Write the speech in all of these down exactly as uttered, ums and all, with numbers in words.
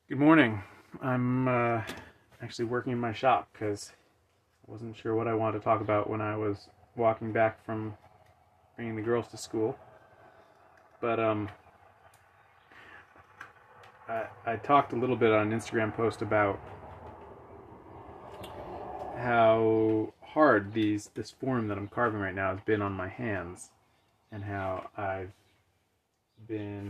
Good morning. I'm uh, actually working in my shop because I wasn't sure what I wanted to talk about when I was walking back from bringing the girls to school. But um, I, I talked a little bit on an Instagram post about how hard these this form that I'm carving right now has been on my hands, and how I've been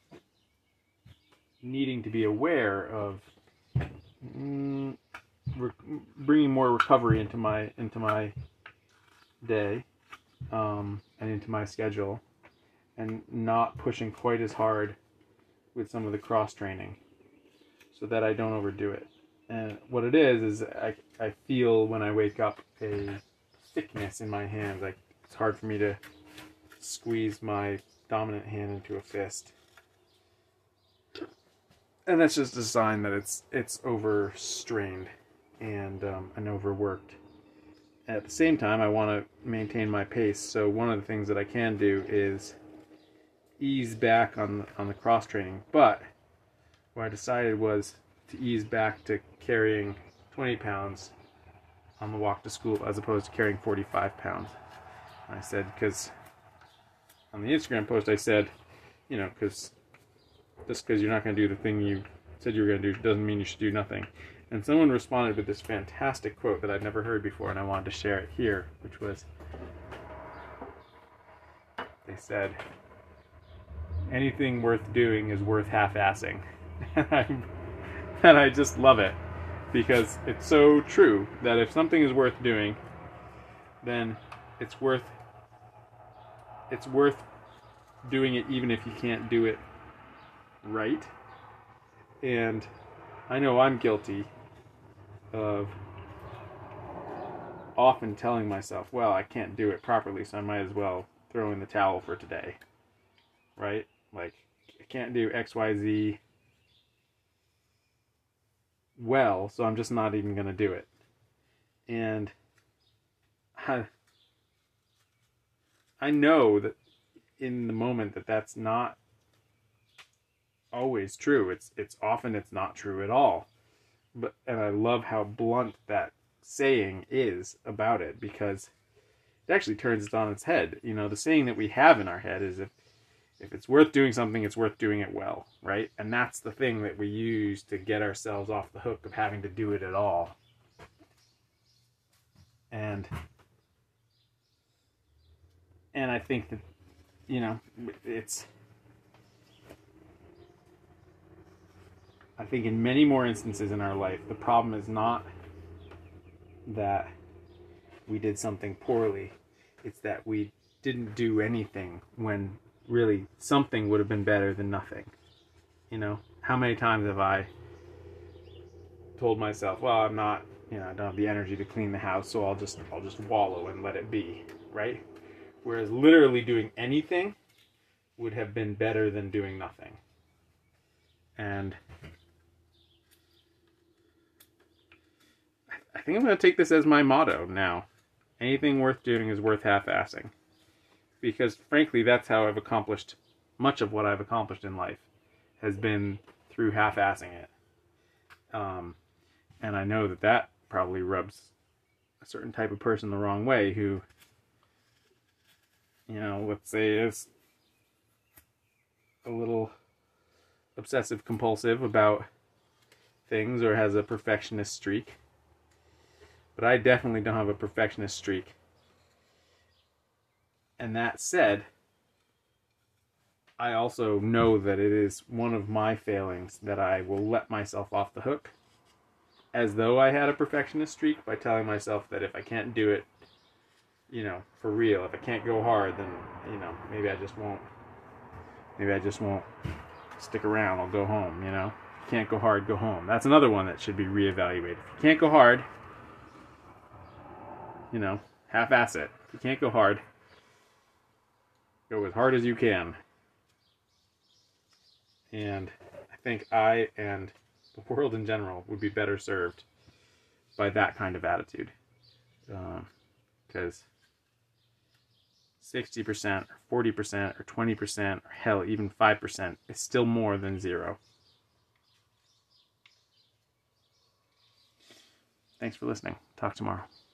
needing to be aware of mm, re- bringing more recovery into my into my day um, and into my schedule, and not pushing quite as hard with some of the cross training, so that I don't overdo it. And what it is is I I feel when I wake up a thickness in my hands. Like it's hard for me to squeeze my dominant hand into a fist, and that's just a sign that it's it's overstrained and um, and overworked. At the same time, I want to maintain my pace. So one of the things that I can do is ease back on the, on the cross training. But what I decided was to ease back to carrying twenty pounds on the walk to school as opposed to carrying forty-five pounds. And I said, because on the Instagram post I said, you know, because just because you're not going to do the thing you said you were going to do doesn't mean you should do nothing. And someone responded with this fantastic quote that I'd never heard before, and I wanted to share it here, which was, they said, anything worth doing is worth half-assing. And I, and I just love it, because it's so true that if something is worth doing, then it's worth it's worth doing it even if you can't do it right. And I know I'm guilty of often telling myself, well, I can't do it properly, so I might as well throw in the towel for today, right? Like, I can't do X Y Z well, so I'm just not even going to do it. And I, I know that in the moment that that's not always true. It's it's often it's not true at all. But and I love how blunt that saying is about it, because it actually turns it on its head. You know, the saying that we have in our head is if if it's worth doing something, it's worth doing it well, right? And that's the thing that we use to get ourselves off the hook of having to do it at all. And and I think that, you know, it's I think in many more instances in our life, the problem is not that we did something poorly. It's that we didn't do anything when really something would have been better than nothing. You know, how many times have I told myself, well, I'm not, you know, I don't have the energy to clean the house, so I'll just I'll just wallow and let it be, right? Whereas literally doing anything would have been better than doing nothing. And I think I'm going to take this as my motto now. Anything worth doing is worth half-assing. Because, frankly, that's how I've accomplished much of what I've accomplished in life, has been through half-assing it. Um, and I know that that probably rubs a certain type of person the wrong way who, you know, let's say is a little obsessive-compulsive about things or has a perfectionist streak. But I definitely don't have a perfectionist streak. And that said, I also know that it is one of my failings that I will let myself off the hook as though I had a perfectionist streak by telling myself that if I can't do it, you know, for real, if I can't go hard, then, you know, maybe I just won't, maybe I just won't stick around, I'll go home, you know. If you can't go hard, go home. That's another one that should be reevaluated. If you can't go hard, you know, half-ass it. If you can't go hard, go as hard as you can. And I think I and the world in general would be better served by that kind of attitude. Because um, sixty percent or forty percent or twenty percent or hell, even five percent is still more than zero. Thanks for listening. Talk tomorrow.